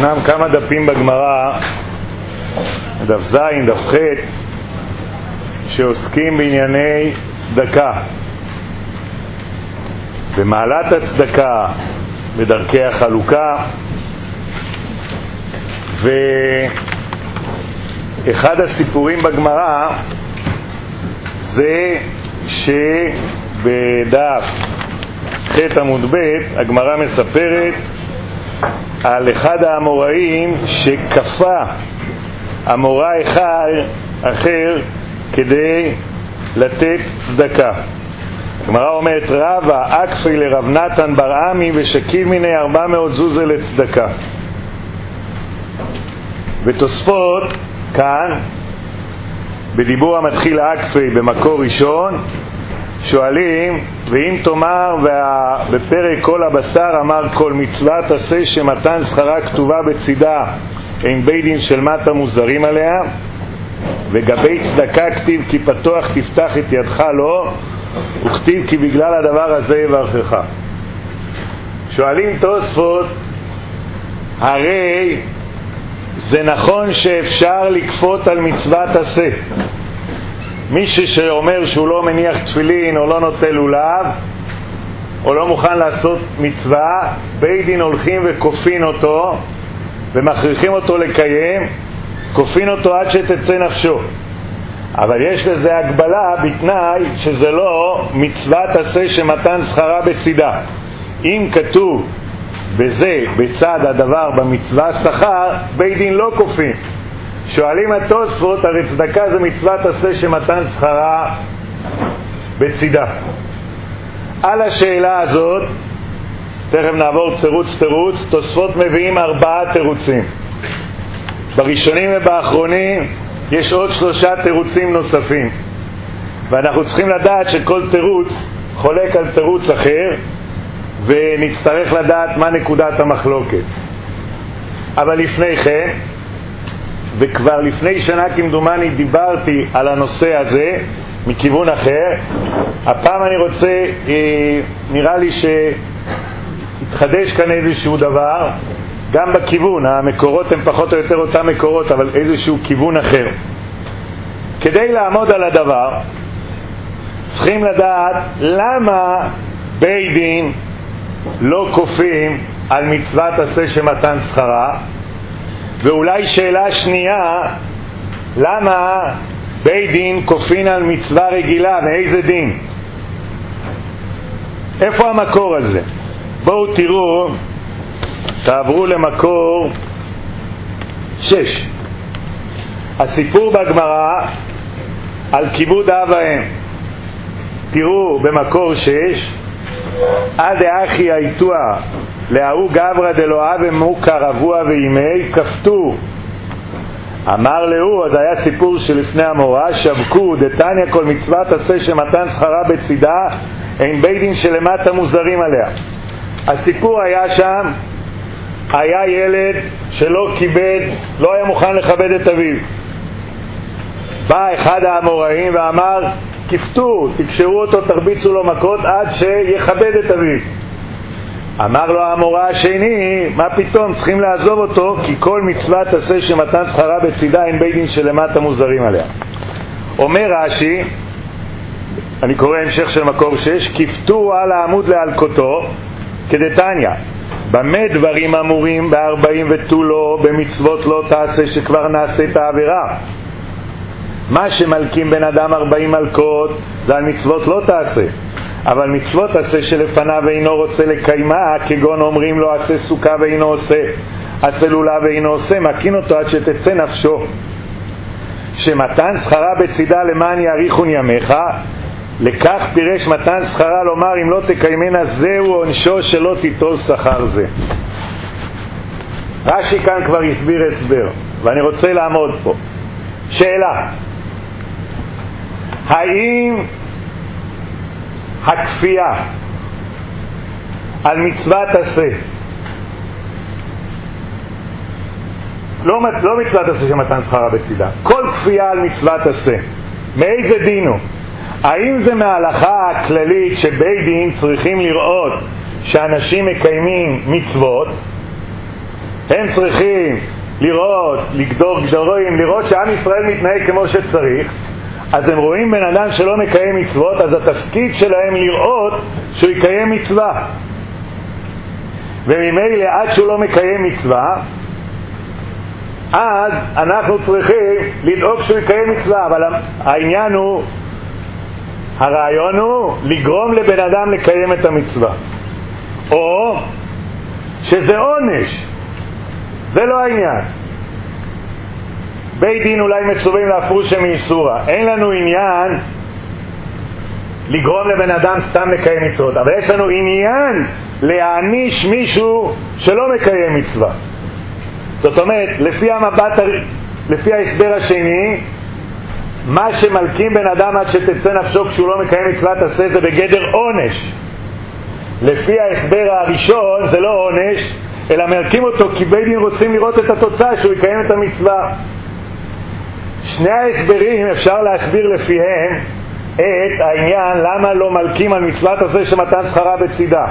ישנם כמה דפים בגמרא, דף ז', דף ח', שעוסקים בענייני צדקה, במעלת הצדקה, בדרכי החלוקה. ואחד הסיפורים בגמרא זה שבדף ח' עמוד ב' הגמרא מספרת על אחד האמוראים שכפה אמוראי אחר כדי לתת צדקה. הגמרא אומרת: רבא אקפי לרב נתן בר עמי ושקיל מיני 400 זוזה לצדקה. ותוספות כאן בדיבור המתחיל אקפי במקור ראשון שואלים: ואם תאמר בפרק כל הבשר אמר כל מצוות עשה שמתן שכרה כתובה בצידה אין בית דין של מטה מוזרים עליה, וגבי צדקה כתיב כי פתוח תפתח את ידך לו, וכתיב כי בגלל הדבר הזה יברכך. שואלים תוספות: הרי זה נכון שאפשר לכפות על מצוות עשה. מישהו שאומר שהוא לא מניח תפילין או לא נוטל לולב או לא מוכן לעשות מצווה, בית דין הולכים וכופין אותו ומכריחים אותו לקיים, כופין אותו עד שתצא נפשו. אבל יש לזה הגבלה בתנאי שזה לא מצוות עשה שמתן שכרה בצידה. אם כתוב בזה בצד הדבר במצווה שכר, בית דין לא כופין. שואלים התוספות: הרי צדקה זה מצוות עשה שמתן שכרה בצידה. על השאלה הזאת תכף נעבור תירוץ. תוספות מביאים 4 תירוצים. בראשונים ובאחרונים יש עוד 3 תירוצים נוספים, ואנחנו צריכים לדעת שכל תירוץ חולק על תירוץ אחר, ונצטרך לדעת מה נקודת המחלוקת. אבל לפני כן, וכבר לפני שנה כמדומני דיברתי על הנושא הזה מכיוון אחר, הפעם אני רוצה, נראה לי שהתחדש כאן איזשהו דבר, גם בכיוון, המקורות הם פחות או יותר אותם מקורות, אבל איזשהו כיוון אחר. כדי לעמוד על הדבר צריכים לדעת למה בית דין לא כופים על מצוות עשה שמתן שכרה, ואולי שאלה שנייה, למה בית דין כופין על מצווה רגילה, מאיזה דין? איפה המקור הזה? בואו תראו, תעברו למקור 6. הסיפור בגמרא על כיבוד אב ואם. תראו במקור 6: עד אחי היתוע להוא גברא דלא אב אמוקה רבוע וימי כפתו. אמר להוא, אז היה סיפור שלפני המורה, שבקו דתניא כל מצוות עשה שמתן שכרה בצידה אין בית דין שלמטה מוזרים עליה. הסיפור היה שם, היה ילד שלא כיבד, לא היה מוכן לכבד את אביו. בא אחד האמוראים ואמר: כפתו, תקשרו אותו, תרביצו לו מכות עד שיכבד את אביו. אמר לו האמורא השני: מה פתאום, צריכים לעזוב אותו, כי כל מצוות עשה שמתן שכרה בצידה אין בית דין שלמטה מוזרים עליה. אומר רש"י, אני קורא המשך של מקור 6: כפתו על העמוד להלקותו כדתניא, במה דברים אמורים ב40 ותו לא, במצוות לא תעשה שכבר נעשית העבירה. מה שמלקים בן אדם 40 מלכות זה על מצוות לא תעשה, אבל מצוות עשה שלפניו אינו רוצה לקיימה, כגון אומרים לו עשה סוכה ואינו עושה, עשה לולה ואינו עושה, מקין אותו עד שתצא נפשו. שמתן שכרה בצידה למען יאריכון ימיך, לכך פירש מתן שכרה לומר אם לא תקיימנה זהו עונשו שלא תיטול שכר זה. רש"י כאן כבר הסביר הסבר, ואני רוצה לעמוד פה. שאלה: האם הכפייה על מצוות עשה, לא מצוות עשה שמתן שכרה בצידה, כל כפייה על מצוות עשה, מאיזה דין הוא? האם זה מההלכה הכללית שבית דין צריכים לראות שאנשים מקיימים מצוות, הם צריכים לראות, לגדור גדורים, לראות שעם ישראל מתנהג כמו שצריך, אז הם רואים בן אדם שלא מקיים מצוות, אז התפקיד שלהם לראות שהוא יקיים מצווה. וממילא עד שהוא לא מקיים מצווה, אז אנחנו צריכים לדאוג שהוא יקיים מצווה. אבל העניין הוא, הרעיון הוא לגרום לבן אדם לקיים את המצווה, או שזה עונש. זה לא העניין. בית דין אולי מצווים להפרושה מאיסורה, אין לנו עניין לגרום לבן אדם סתם לקיים מצוות, אבל יש לנו עניין להעניש מישהו שלא מקיים מצווה. זאת אומרת, לפי ההסבר השני, מה שמלקים בן אדם עד שתצא נפשו כשהוא לא מקיים מצוות עשה זה בגדר עונש. לפי ההסבר הראשון זה לא עונש, אלא מלקים אותו כי בית דין רוצים לראות את התוצאה שהוא יקיים את המצווה. שני ההסברים אפשר להסביר לפיהם את העניין למה לא מלקים על מצוות עשה שמתן שכרה בצידה.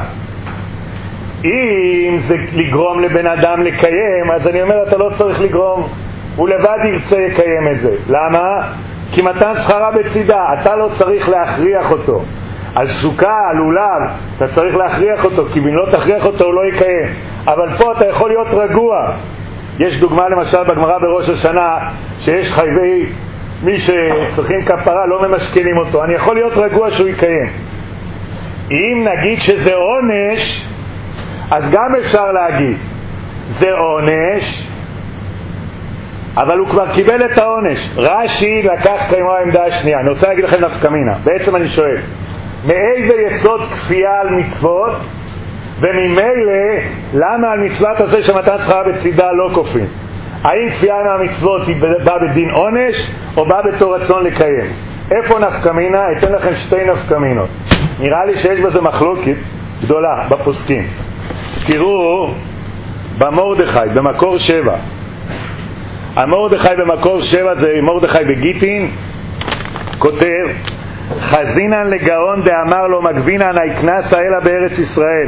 אם זה לגרום לבן אדם לקיים, אז אני אומר אתה לא צריך לגרום, הוא לבד ירצה לקיים את זה. למה? כי מתן שכרה בצידה, אתה לא צריך להכריח אותו. על סוכה, על לולב, אתה צריך להכריח אותו, כי אם לא תכריח אותו הוא לא יקיים. אבל פה אתה יכול להיות רגוע. יש דוגמה למשל בגמרא בראש השנה, שיש חייבי, מי שצריכים כפרה לא ממשכנים אותו, אני יכול להיות רגוע שהוא יקיים. אם נגיד שזה עונש, אז גם אפשר להגיד זה עונש, אבל הוא כבר קיבל את העונש. רש"י לקח כמו העמדה השנייה. אני רוצה להגיד לכם נפקא מינה. בעצם אני שואל, מאיזה יסוד כפייה על מצוות, וממילא למה על מצוות הזה שמתן שכרה בצידה לא כופים? האם כפייה מהמצוות היא באה בדין עונש או באה בתור רצון לקיים? איפה נפקא מינה? אתן לכם שתי נפקא מינות. נראה לי שיש בזה מחלוקת גדולה בפוסקים. תראו במרדכי במקור 7. המרדכי במקור 7 זה מרדכי בגיטין, כותב חזינן לגאון דאמר לו מגבינן היקנסה אלא בארץ ישראל,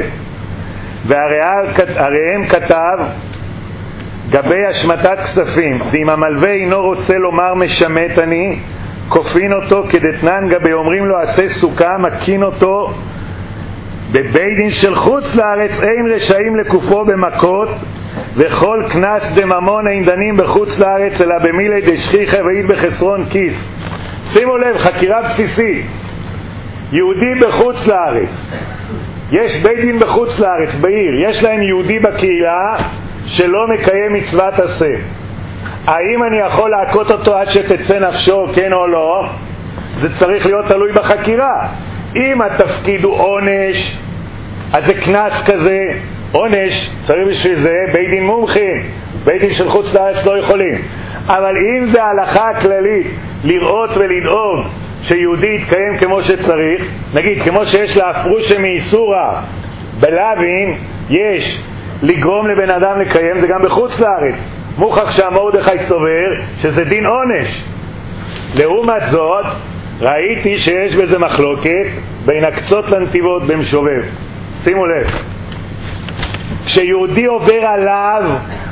והראם כתב גבי השמטת כספים, ואם המלווה אינו רוצה לומר משמט אני, כופין אותו כדתנן גבי, אומרים לו עשה סוכה, מקין אותו. בבית דין של חוץ לארץ אין רשאים לקופו במכות, וכל כנס דממון אין דנים בחוץ לארץ אלא במילי דשכיחה ואית בחסרון כיס. שימו לב, חקירה בסיסית. יהודי בחוץ לארץ, יש בית דין בחוץ לארץ, בעיר, יש להם יהודי בקהילה שלא מקיים מצוות עשה. האם אני יכול להכות אותו עד שתצא נפשו, כן או לא? זה צריך להיות תלוי בחקירה. אם התפקיד הוא עונש, אז זה כנס כזה, עונש, צריך בשביל זה בית דין מומחים, בית דין של חוץ לארץ לא יכולים. אבל אם זה ההלכה הכללית, לראות ולדאוג שיהודי יתקיים כמו שצריך, נגיד כמו שיש להפרושה מאיסורה בלווין, יש לגרום לבן אדם לקיים, זה גם בחוץ לארץ. מוכח שהמרדכי סובר שזה דין עונש. לעומת זאת, ראיתי שיש בזה מחלוקת בין הקצות לנתיבות במשובב. שימו לב, כשיהודי עובר עליו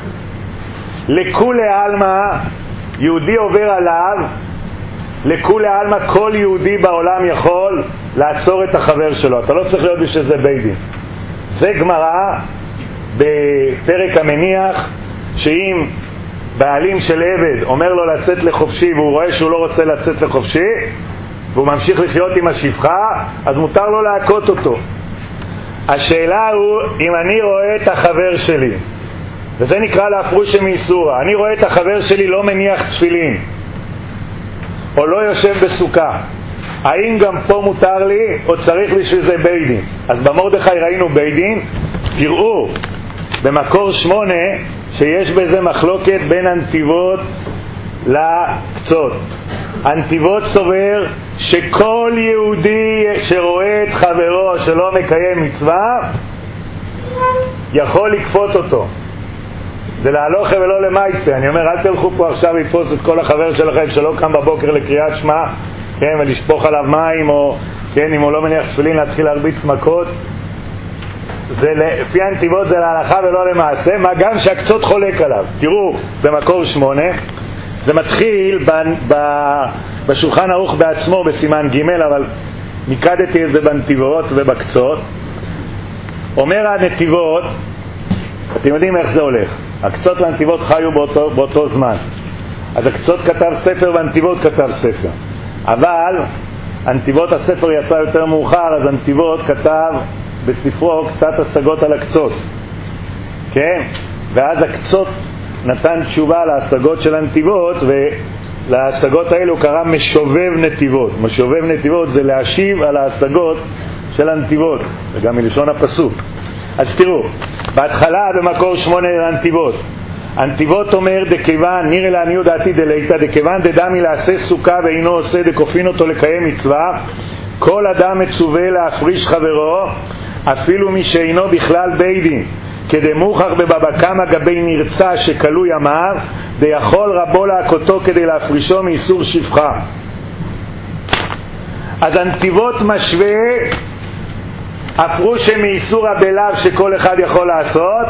לכולי עלמא, יהודי עובר עליו לכולי עלמא, כל יהודי בעולם יכול לעצור את החבר שלו, אתה לא צריך להיות בשביל זה בית דין. זה גמרא בפרק המניח, שאם בעלים של עבד אומר לו לצאת לחופשי והוא רואה שהוא לא רוצה לצאת לחופשי והוא ממשיך לחיות עם השפחה, אז מותר לו להכות אותו. השאלה הוא, אם אני רואה את החבר שלי, וזה נקרא להפרושה מאיסורה, אני רואה את החבר שלי לא מניח תפילין או לא יושב בסוכה, האם גם פה מותר לי או צריך בשביל זה בית דין? אז במרדכי ראינו בית דין. תראו במקור 8 שיש בזה מחלוקת בין הנתיבות לקצות. הנתיבות סובר שכל יהודי שרואה את חברו שלא מקיים מצווה יכול לקפות אותו. זה להלוכה ולא למייסה. אני אומר, אל תלכו פה עכשיו לתפוס את כל החבר שלכם שלא קם בבוקר לקריאת שמע, כן, ולשפוך עליו מים, או כן, אם הוא לא מניח תפילין להתחיל להרביץ מכות. זה לפי הנתיבות זה להלכה ולא למעשה, מה גם שהקצות חולק עליו. תראו, במקור 8, זה מתחיל בשולחן ערוך בעצמו בסימן ג', אבל מיקדתי את זה בנתיבות ובקצות. אומר הנתיבות, אתם יודעים איך זה הולך, הקצות והנתיבות חיו באותו זמן, אז הקצות כתב ספר והנתיבות כתב ספר, אבל הנתיבות הספר יצא יותר מאוחר, אז הנתיבות כתב בספרו קצת השגות על הקצות, כן? ואז הקצות נתן תשובה להשגות של הנתיבות, ולהשגות האלו קרא משובב נתיבות. משובב נתיבות זה להשיב על ההשגות של הנתיבות, וגם מלשון הפסוק. אז תראו, בהתחלה במקור 8 הנתיבות, הנתיבות אומר דכיוון, נראה לעניות דעתי דליתא, דכיוון דדמי לעשה סוכה ואינו עושה דכופין אותו לקיים מצווה, כל אדם מצווה להפריש חברו, אפילו מי שאינו בכלל בית דין, כדי מוכח בבבא קמא גבי נרצה שכלוי אמר, ויכול רבו להכותו כדי להפרישו מאיסור שפחה. אז הנתיבות משווה הפרוש מאיסור הבלב שכל אחד יכול לעשות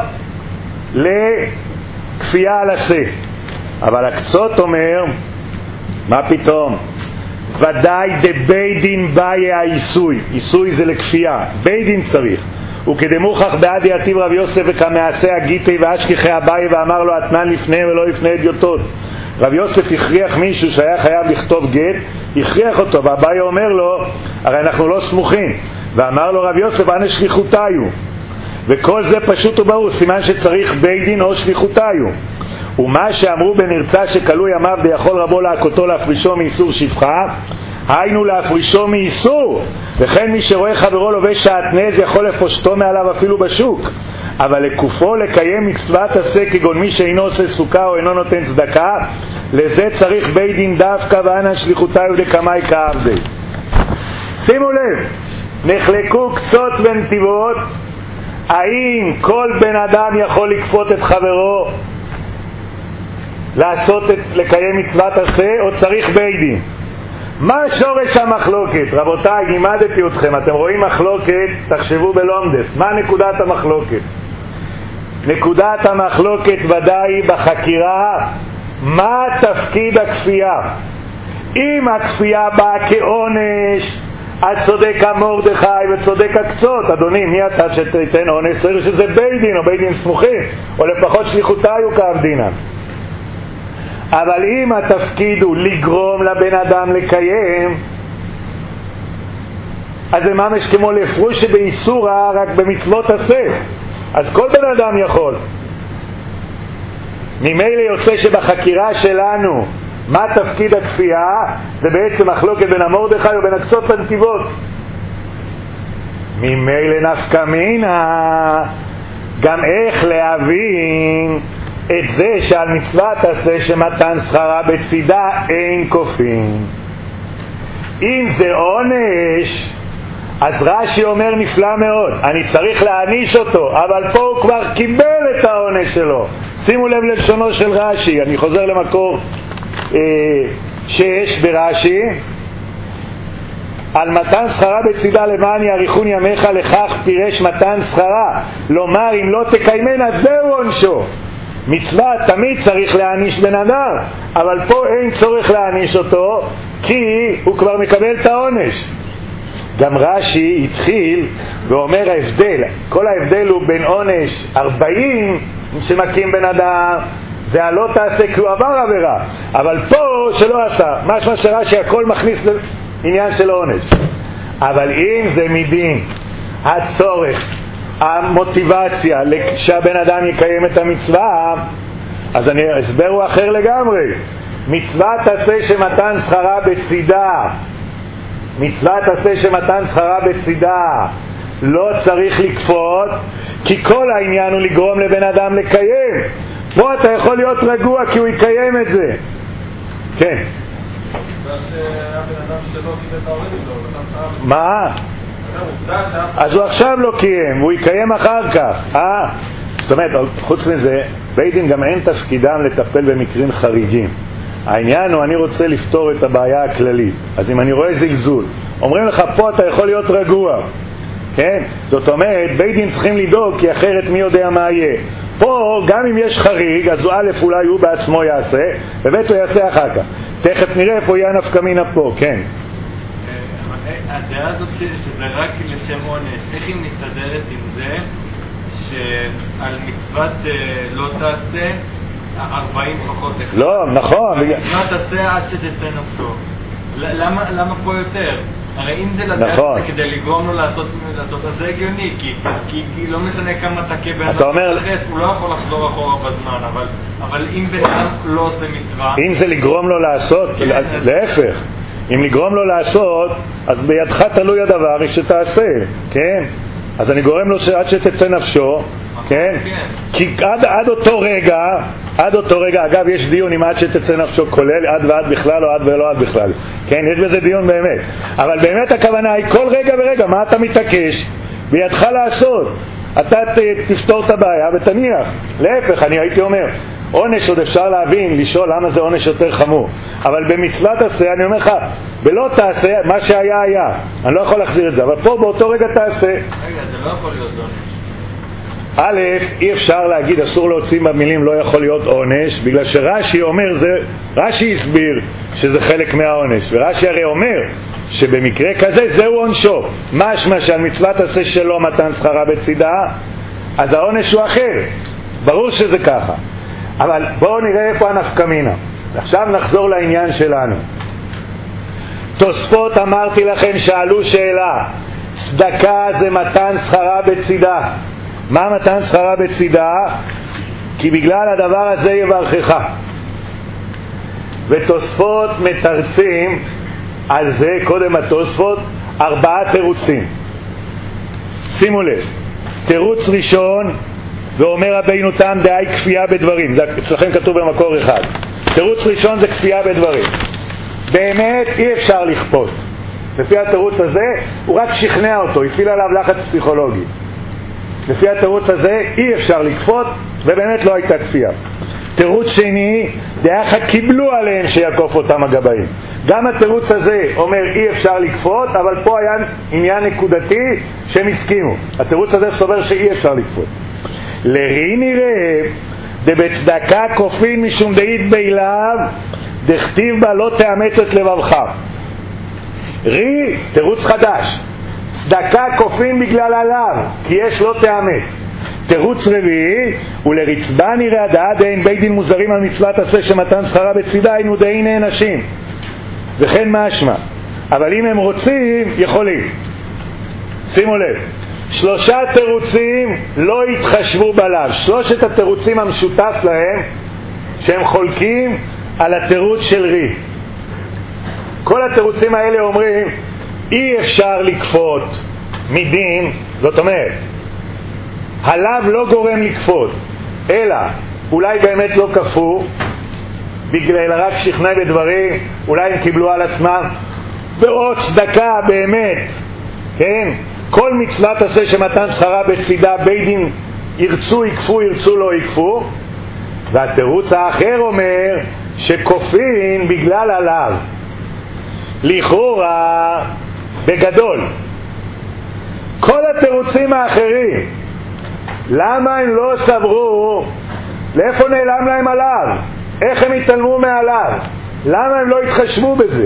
לכפייה על עשה. אבל הקצות אומר, מה פתאום? ודאי דבית דין באי האיסוי, איסוי זה לכפייה, בית דין צריך. וכדי מוכח בעד יתיב רב יוסף וכמעשה הגיטי ואשכחי הבאי ואמר לו אתנן לפני ולא לפני אדיוטות. רב יוסף הכריח מישהו שהיה חייב לכתוב גט, הכריח אותו, והבאי אומר לו, הרי אנחנו לא סמוכים, ואמר לו רב יוסף אנה שליחותיו, וכל זה פשוט וברור, סימן שצריך בית דין או שליחותיו. ומה שאמרו בנרצה שכלוי ימיו ויכול רבו להכותו להפרישו מאיסור שפחה, היינו להפרישו מאיסור, וכן מי שרואה חברו לובש שעטנז יכול לפושטו מעליו אפילו בשוק, אבל לקופו לקיים מצוות עשה כגון מי שאינו עושה סוכה או אינו נותן צדקה, לזה צריך בית דין דווקא ואנה שליחותיו דקמאי כעבדי. שימו לב, נחלקו קצות ונתיבות, האם כל בן אדם יכול לכפות את חברו לקיים מצוות עשה או צריך בית דין? מה שורש המחלוקת? רבותיי, לימדתי אתכם, אתם רואים מחלוקת, תחשבו בלומדס, מה נקודת המחלוקת? נקודת המחלוקת ודאי בחקירה, מה תפקיד הכפייה? אם הכפייה באה כעונש, אז צודק מרדכי וצודק הקצות, אדוני, מי אתה שתיתן עונש? צריך שזה בית דין או בית דין סמוכים, או לפחות שליחותיו כעבדינן. אבל אם התפקיד הוא לגרום לבן אדם לקיים, אז זה ממש כמו לפרוש שבאיסורה רק במצוות עשה, אז כל בן אדם יכול. ממילא יוצא שבחקירה שלנו מה תפקיד הכפייה, זה בעצם מחלוקת בין המרדכי ובין הקצות לנתיבות. ממילא נפקא מינה גם איך להבין את זה שעל מצוות עשה שמתן שכרה בצידה אין כופין. אם זה עונש, אז רש"י אומר נפלא מאוד, אני צריך להעניש אותו, אבל פה הוא כבר קיבל את העונש שלו. שימו לב ללשונו של רש"י, אני חוזר למקור 6 ברש"י, על מתן שכרה בצידה למען יאריכון ימיך, לכך פירש מתן שכרה, לומר אם לא תקיימן אז זהו עונשו. מצווה תמיד צריך להעניש בן אדם, אבל פה אין צורך להעניש אותו כי הוא כבר מקבל את העונש. גם רש"י התחיל ואומר ההבדל, כל ההבדל הוא בין עונש 40 שמקים בן אדם, זה הלא תעשה כי הוא עבר עבירה, אבל פה שלא עשה, משמע שרש"י הכל מכניס לעניין של עונש. אבל אם זה מדין הצורך, המוטיבציה שהבן אדם יקיים את המצווה, אז אני אסבר הוא אחר לגמרי. מצוות עשה שמתן שכרה בצידה, מצוות עשה שמתן שכרה בצידה לא צריך לכפות, כי כל העניין הוא לגרום לבן אדם לקיים. פה אתה יכול להיות רגוע כי הוא יקיים את זה. כן. מה? אז הוא עכשיו לא קיים, הוא יקיים אחר כך. זאת אומרת, חוץ מזה, בית דין גם אין תפקידם לטפל במקרים חריגים. העניין הוא, אני רוצה לפתור את הבעיה הכללית. אז אם אני רואה זלזול, אומרים לך פה אתה יכול להיות רגוע, כן? זאת אומרת, בית דין צריכים לדאוג, כי אחרת מי יודע מה יהיה. פה, גם אם יש חריג, אז א' אולי הוא בעצמו יעשה, וב' הוא יעשה אחר כך. תכף נראה איפה יהיה נפקא מינה פה, כן. הדעה הזאת שזה רק לשם עונש, איך היא מסתדרת עם זה שעל מצוות לא תעשה 40 פחות אחד? לא, נכון. מצוות תעשה עד שתצא נפשו. למה פה יותר? הרי אם זה לדעת זה כדי לגרום לו לעשות, אז זה הגיוני, כי לא משנה כמה תקה בן אדם לחץ, הוא לא יכול לחזור אחורה בזמן, אבל אם בן אדם לא עושה מצווה... אם זה לגרום לו לעשות, להפך. אם לגרום לו לעשות, אז בידך תלוי הדבר שתעשה, כן? אז אני גורם לו עד שתצא נפשו, כן? כי עד אותו רגע, אגב, יש דיון אם עד שתצא נפשו כולל עד ועד בכלל או עד ולא עד בכלל, כן? יש בזה דיון באמת. אבל באמת הכוונה היא כל רגע ורגע, מה אתה מתעקש? בידך לעשות. אתה תפתור את הבעיה ותניח. להפך, אני הייתי אומר, עונש עוד אפשר להבין, לשאול למה זה עונש יותר חמור. אבל במצוות תעשה, אני אומר לך, בלא תעשה, מה שהיה היה. אני לא יכול להחזיר את זה, אבל פה באותו רגע תעשה. רגע, זה לא יכול להיות עונש. א', אי אפשר להגיד, אסור להוציא במילים לא יכול להיות עונש, בגלל שרש"י אומר, רש"י הסביר שזה חלק מהעונש, ורש"י הרי אומר שבמקרה כזה זהו עונשו. משמע שעל מצוות תעשה שלא מתן שכרה בצידה, אז העונש הוא אחר. ברור שזה ככה. אבל בואו נראה איפה הנפקא מינה. עכשיו נחזור לעניין שלנו. תוספות אמרתי לכם שאלו שאלה, צדקה זה מתן שכרה בצידה. מה מתן שכרה בצידה? כי בגלל הדבר הזה יברכך. ותוספות מתרצים על זה, קודם התוספות, 4 תירוצים. שימו לב, תירוץ ראשון, ואומר רבינו תם דאי כפייה בדברים, זה אצלכם כתוב במקור אחד. תירוץ ראשון זה כפייה בדברים. באמת אי אפשר לכפות. לפי התירוץ הזה הוא רק שכנע אותו, הפעיל עליו לחץ פסיכולוגי. לפי התירוץ הזה אי אפשר לכפות, ובאמת לא הייתה כפייה. תירוץ שני, דאחה קיבלו עליהם שיקוף אותם הגבאים. גם התירוץ הזה אומר אי אפשר לכפות, אבל פה היה עניין נקודתי שהם הסכימו. התירוץ הזה סובר שאי אפשר לכפות. לרי נראה דבצדקה כופין משום דאית באליו דכתיב בה לא תאמץ את לבבך. רי, תירוץ חדש, צדקה כופין בגלל עליו כי יש לא תאמץ. תירוץ רביעי, ולרצבה נראה דעה דהין בית דין מוזרים על מצוות עשה שמתן שכרה בצידה היינו דהין נענשים, וכן משמע. אבל אם הם רוצים יכולים. שימו לב, 3 תירוצים לא התחשבו בלב. 3 התירוצים המשותף להם שהם חולקים על התירוץ של רי. כל התירוצים האלה אומרים אי אפשר לכפות מדין, זאת אומרת הלב לא גורם לכפות, אלא אולי באמת לא כפו בגלל רק שכנע בדברים, אולי הם קיבלו על עצמם, ועוד צדקה באמת, כן? כל מצווה תעשה שמתן שכרה בצידה בית דין ירצו יקפו, ירצו לא יקפו. והתירוץ האחר אומר שכופין בגלל עליו. לכאורה בגדול כל התירוצים האחרים, למה הם לא סברו? לאיפה נעלם להם עליו? איך הם התעלמו מעליו? למה הם לא התחשבו בזה?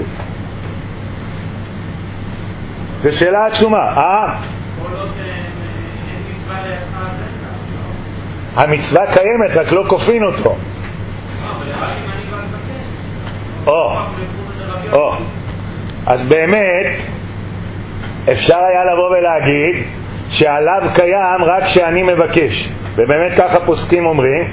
זו שאלה עצומה. המצווה קיימת, רק לא כופין אותו. אז באמת אפשר היה לבוא ולהגיד שעליו קיים רק שאני מבקש, ובאמת ככה פוסקים אומרים.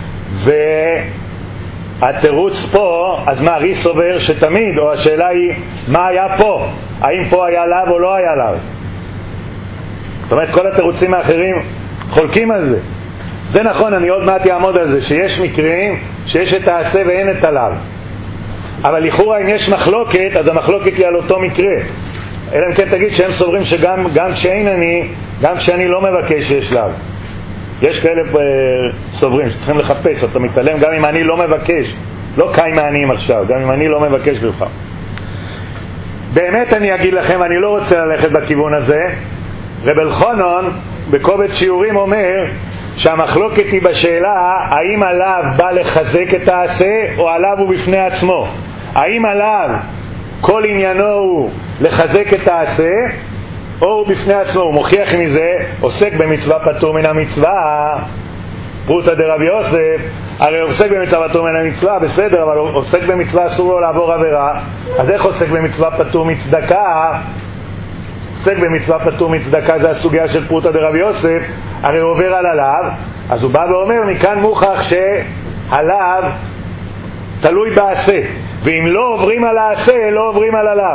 והתירוץ פה, אז מה, רי סובר שתמיד, או השאלה היא מה היה פה, האם פה היה לאו או לא היה לאו? זאת אומרת כל התירוצים האחרים חולקים על זה. זה נכון, אני עוד מעט יעמוד על זה, שיש מקרים שיש את העשה ואין את הלאו. אבל לכאורה אם יש מחלוקת, אז המחלוקת היא על אותו מקרה. אלא אם כן תגיד שהם סוברים שגם כשאין אני, גם כשאני לא מבקש יש לאו. יש כאלה סוברים שצריכים לחפש, אתה מתעלם גם אם אני לא מבקש, לא קיים מעניים עכשיו, גם אם אני לא מבקש בכלל. באמת אני אגיד לכם, אני לא רוצה ללכת בכיוון הזה, רב אלחנן בקובץ שיעורים אומר שהמחלוקת היא בשאלה האם עליו בא לחזק את העשה או עליו הוא בפני עצמו. האם עליו כל עניינו הוא לחזק את העשה או הוא בפני עצמו. הוא מוכיח מזה עוסק במצווה פטור מן המצווה. פרוטה דרב יוסף, הרי עוסק במצווה פטור מן המצווה, בסדר, אבל עוסק במצווה אסור לו לעבור עבירה. אז איך עוסק במצווה פטור מצדקה? עוסק במצווה פטור מצדקה, זה הסוגיה של פרוטה דרב יוסף, הרי הוא עובר על עליו. אז הוא בא ואומר מכאן מוכח שעליו תלוי בעשה, ואם לא עוברים על העשה לא עוברים על עליו.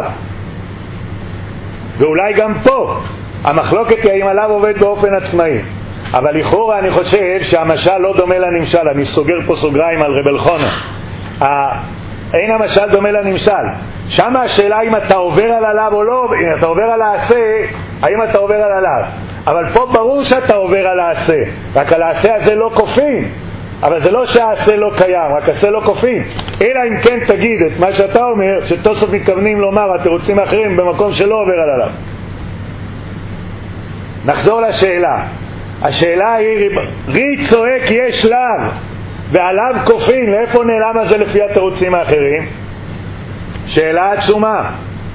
ואולי גם פה המחלוקת היא האם עליו עובד באופן עצמאי, אבל לכאורה אני חושב שהמשל לא דומה לנמשל. אני סוגר פה סוגריים על רב אלחנן, אין המשל דומה לנמשל. שם השאלה אם אתה עובר על עליו או לא, אם אתה עובר על העשה, האם אתה עובר על עליו. אבל פה ברור שאתה עובר על העשה, רק על העשה הזה לא כופים. אבל זה לא שהעשה לא קיים, רק העשה לא כופים. אלא אם כן תגיד את מה שאתה אומר, שתוספות מתכוונים לומר התירוצים האחרים במקום שלא עובר על עליו. נחזור לשאלה. השאלה היא, רי צועק יש לאו ועליו כופין, לאיפה נעלם הזה לפי התירוצים האחרים? שאלה עצומה.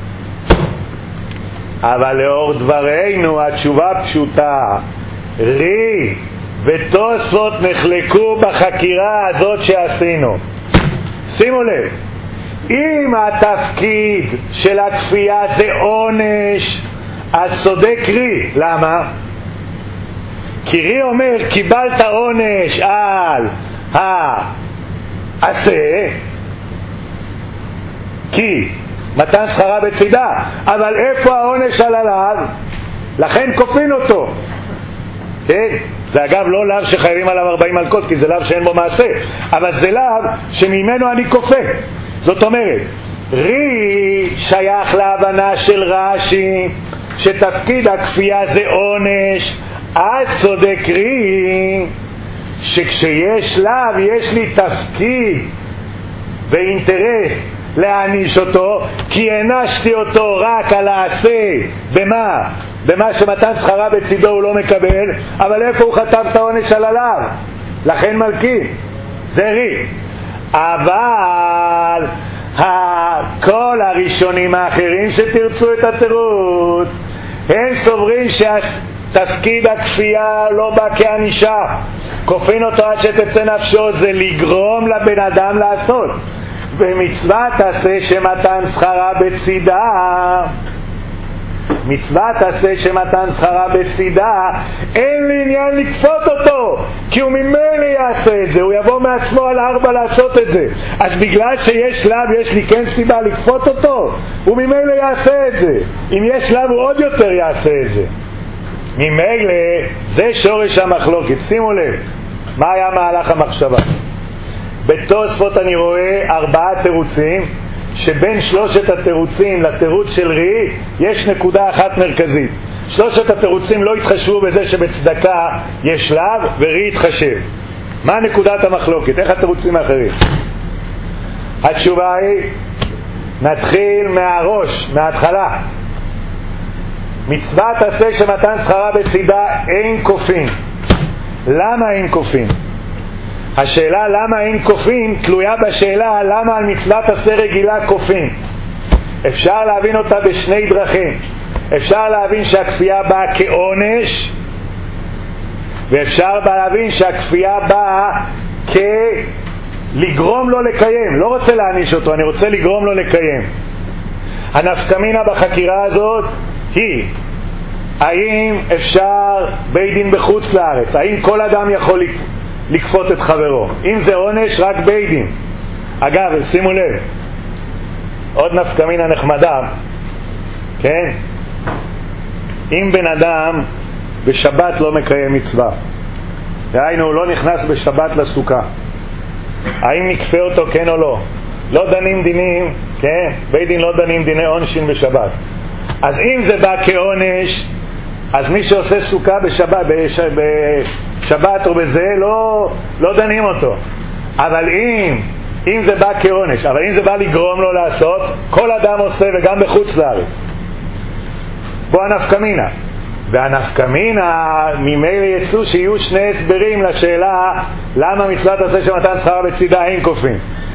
אבל לאור דברינו התשובה פשוטה. רי ותוספות נחלקו בחקירה הזאת שעשינו. שימו לב, אם התפקיד של הכפייה זה עונש, אז צודק רי. למה? כי רי אומר קיבלת עונש על העשה, כי מתן שכרה בצידה, אבל איפה העונש על עליו? לכן כופין אותו. כן? זה אגב לא לאו שחייבים עליו 40 מלכות, כי זה לאו שאין בו מעשה, אבל זה לאו שממנו אני כופה. זאת אומרת, רי שייך להבנה של רש"י שתפקיד הכפייה זה עונש. עד צודק רי שכשיש לאו יש לי תפקיד ואינטרס להעניש אותו, כי הענשתי אותו רק על העשה. במה? במה שמתן שכרה בצידו הוא לא מקבל, אבל איפה הוא חטף את העונש על עליו? לכן מלכים. זה רי. אבל כל הראשונים האחרים שתרצו את התירוץ, הם סוברים תפקיד הכפייה לא בא כענישה, כופין אותו עד שתצא נפשו, זה לגרום לבן אדם לעשות. ומצוות עשה שמתן שכרה בצידה, מצוות עשה שמתן שכרה בצידה, אין לי עניין לכפות אותו, כי הוא ממילא יעשה את זה, הוא יבוא מעצמו על 4 לעשות את זה. אז בגלל שיש לאו יש לי כן סיבה לכפות אותו, הוא ממילא יעשה את זה. אם יש לאו הוא עוד יותר יעשה את זה. ממילא זה שורש המחלוקת. שימו לב מה היה מהלך המחשבה. בתוספות אני רואה 4 תירוצים, שבין 3 התירוצים לתירוץ של רי יש נקודה אחת מרכזית. 3 התירוצים לא התחשבו בזה שבצדקה יש לאו ורי התחשב. מה נקודת המחלוקת? איך התירוצים האחרים? התשובה היא, נתחיל מהראש, מההתחלה. מצוות עשה שמתן שכרה בצידה אין כופין. למה אין כופין? השאלה למה אין כופין תלויה בשאלה למה על מצוות עשה רגילה כופין. אפשר להבין אותה בשני דרכים. אפשר להבין שהכפייה באה כעונש, ואפשר להבין שהכפייה באה לגרום לו לקיים. לא רוצה להעניש אותו, אני רוצה לגרום לו לקיים. הנפקמינה בחקירה הזאת היא האם אפשר בית דין בחוץ לארץ, האם כל אדם יכול לכפות את חברו. אם זה עונש רק בית דין. אגב, שימו לב, עוד נפקמינה נחמדה, כן? אם בן אדם בשבת לא מקיים מצווה, דהיינו הוא לא נכנס בשבת לסוכה, האם נקפה אותו כן או לא? לא דנים דינים, כן? בית דין לא דנים דיני עונשין בשבת. אז אם זה בא כעונש, אז מי שעושה סוכה בשבת או בזה לא דנים אותו. אבל אם זה בא כעונש, אבל אם זה בא לגרום לו לעשות, כל אדם עושה, וגם בחוץ לארץ. בוא הנפקמינה, והנפקא מינה ממילא יצאו שיהיו שני הסברים לשאלה למה מצוות עשה של מתן שכרה בצידה אין כופין.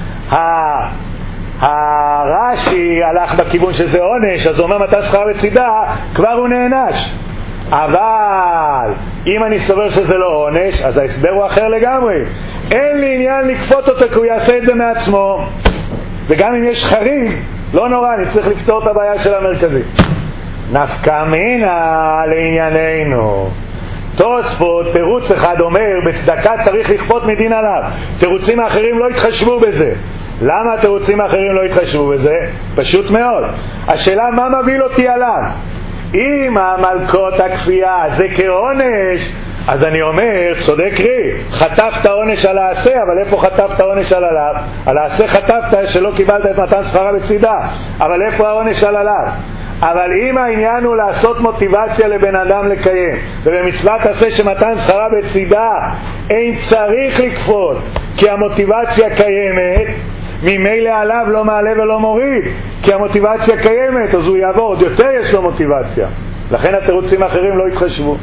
הרש"י הלך בכיוון שזה עונש, אז הוא אומר מתן שכרה בצידה כבר הוא נענש. אבל אם אני סובר שזה לא עונש, אז ההסבר הוא אחר לגמרי. אין לי עניין לכפות אותו כי הוא יעשה את זה מעצמו, וגם אם יש חריג לא נורא, אני צריך לפתור את הבעיה של המרכזי. נפקא מינה לענייננו. תוספות תירוץ אחד אומר בצדקה צריך לכפות מדין עליו, תירוצים האחרים לא התחשבו בזה. למה התירוצים האחרים לא התחשבו בזה? פשוט מאוד. השאלה מה מביא אותי עליו. אם המלכות הכפייה זה כעונש, אז אני אומר, צודק רי, חטפת עונש על העשה, אבל איפה חטפת עונש על עליו? על העשה חטפת שלא קיבלת את מתן שכרה בצידה, אבל איפה העונש על עליו? אבל אם העניין הוא לעשות מוטיבציה לבן אדם לקיים, ובמצוות עשה שמתן שכרה בצידה אין צריך לכפות, כי המוטיבציה קיימת, ממילא עליו לא מעלה ולא מוריד, כי המוטיבציה קיימת, אז הוא יעבור, עוד יותר יש לו מוטיבציה. לכן התירוצים האחרים לא התחשבו.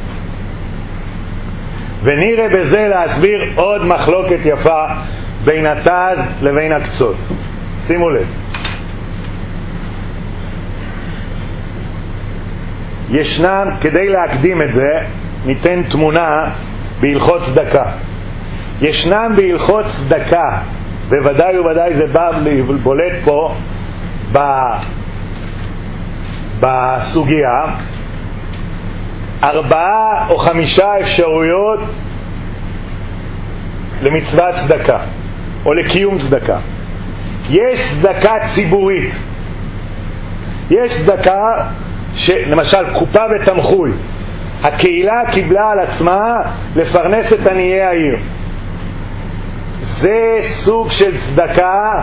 ונראה בזה להסביר עוד מחלוקת יפה בין התז לבין הקצות. שימו לב, ישנם, כדי להקדים את זה ניתן תמונה בהלכות צדקה. ישנם בהלכות צדקה, בוודאי ובוודאי זה בא בולט פה בסוגיה, 4 או 5 אפשרויות למצוות צדקה או לקיום צדקה. יש צדקה ציבורית, יש צדקה למשל קופה ותמחוי, הקהילה קיבלה על עצמה לפרנס את עניי העיר. זה סוג של צדקה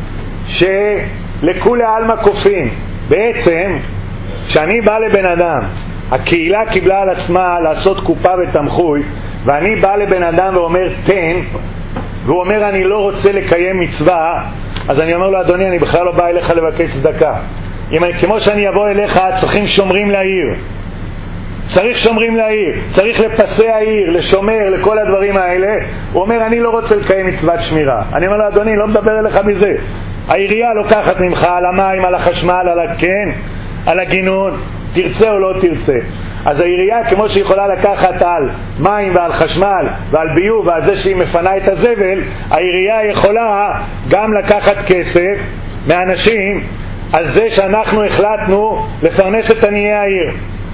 שלכולי עלמא כופים. בעצם כשאני בא לבן אדם, הקהילה קיבלה על עצמה לעשות קופה ותמחוי, ואני בא לבן אדם ואומר תן, והוא אומר אני לא רוצה לקיים מצווה, אז אני אומר לו אדוני אני בכלל לא בא אליך לבקש צדקה. כמו שאני אבוא אליך צריכים שומרים לעיר, צריך שומרים לעיר, צריך לפסי העיר, לשומר, לכל הדברים האלה. הוא אומר אני לא רוצה לקיים מצוות שמירה. אני אומר לו אדוני לא מדבר אליך מזה, העירייה לוקחת ממך על המים, על החשמל, על הגינון, תרצה או לא תרצה. אז העירייה כמו שהיא יכולה לקחת על מים ועל חשמל ועל ביוב ועל זה שהיא מפנה את הזבל, העירייה יכולה גם לקחת כסף מאנשים על זה שאנחנו החלטנו לפרנס את עניי העיר.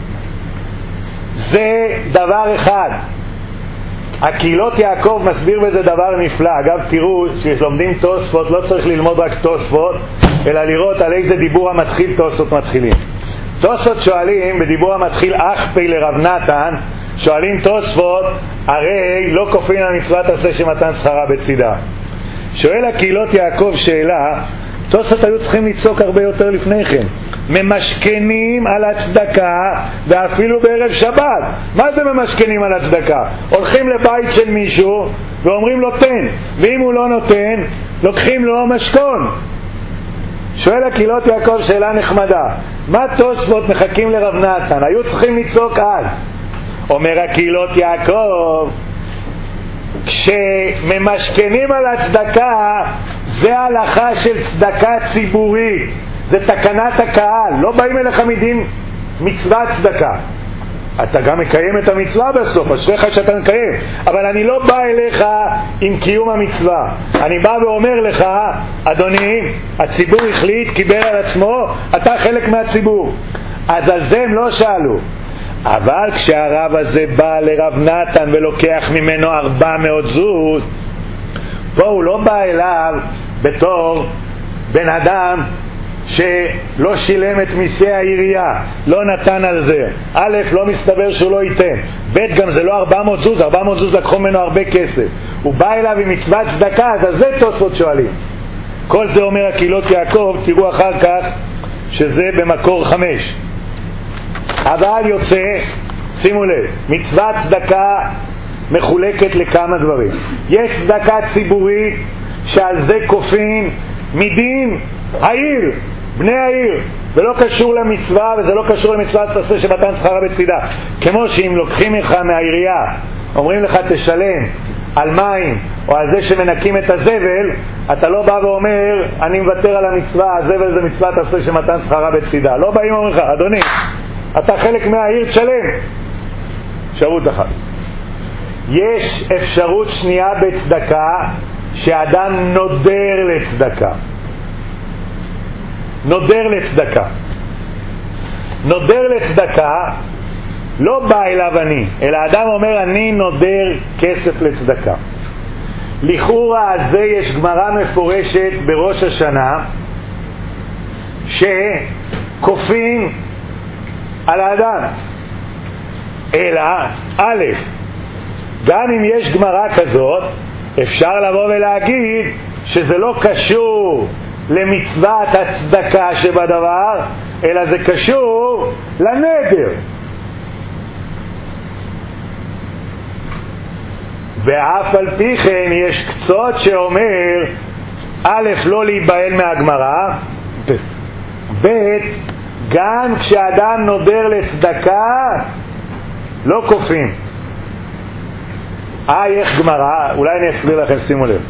זה דבר אחד. הקהילות יעקב מסביר בזה דבר נפלא. אגב תראו שלומדים תוספות לא צריך ללמוד רק תוספות, אלא לראות על איזה דיבור המתחיל תוספות מתחילים. תוספות שואלים בדיבור המתחיל אח פי לרב נתן, שואלים תוספות הרי לא כופין על מצוות עשה שמתן שכרה בצידה. שואל הקהילות יעקב שאלה, תוספות היו צריכים לצעוק הרבה יותר לפני כן, ממשכנים על הצדקה ואפילו בערב שבת. מה זה ממשכנים על הצדקה? הולכים לבית של מישהו ואומרים לו תן, ואם הוא לא נותן לוקחים לו משכון. שואל הקהילות יעקב שאלה נחמדה, מה תוספות מחכים לרב נתן? היו צריכים לצעוק אז. אומר הקהילות יעקב, כשממשכנים על הצדקה זה הלכה של צדקה ציבורית, זה תקנת הקהל, לא באים אליך מדין מצוות צדקה. אתה גם מקיים את המצווה בסוף, אשריך שאתה מקיים, אבל אני לא בא אליך עם קיום המצווה. אני בא ואומר לך אדוני הציבור החליט, קיבל על עצמו, אתה חלק מהציבור. אז על זה הם לא שאלו. אבל כשהרב הזה בא לרב נתן ולוקח ממנו 400 זוז, פה הוא לא בא אליו בתור בן אדם שלא שילם את מיסי העירייה, לא נתן על זה. א', לא מסתבר שהוא לא ייתן, ב', גם זה לא 400 זוז, 400 זוז לקחו ממנו הרבה כסף. הוא בא אליו עם מצוות צדקה, אז על זה תוספות שואלים. כל זה אומר הקהילות יעקב, תראו אחר כך שזה במקור 5. אבל יוצא, שימו לב, מצוות צדקה מחולקת לכמה דברים. יש צדקה ציבורית שעל זה כופין מדין העיר, בני העיר. ולא קשור למצווה, וזה לא קשור למצוות תעשה שמתן שכרה בצידה. כמו שאם לוקחים לך מהעירייה, אומרים לך תשלם על מים או על זה שמנקים את הזבל, אתה לא בא ואומר אני מוותר על המצווה, הזבל זה מצוות תעשה שמתן שכרה בצידה. לא באים ואומרים לך אדוני, אתה חלק מהעיר, תשלם. אפשרות אחת. יש אפשרות שנייה בצדקה, שאדם נודר לצדקה. נודר לצדקה. נודר לצדקה לא בא אליו אני, אלא אדם אומר אני נודר כסף לצדקה. לכאורה הזה יש גמרא מפורשת בראש השנה שכופים על האדם. אלא א', גם אם יש גמרא כזאת, אפשר לבוא ולהגיד שזה לא קשור למצוות הצדקה שבדבר, אלא זה קשור לנדר. ואף על פי כן יש קצות שאומר א', לא להיבהל מהגמרא, ב', גם כשאדם נודר לצדקה לא כופים. יש גמרא, אולי אני אסביר לכם, שימו לב.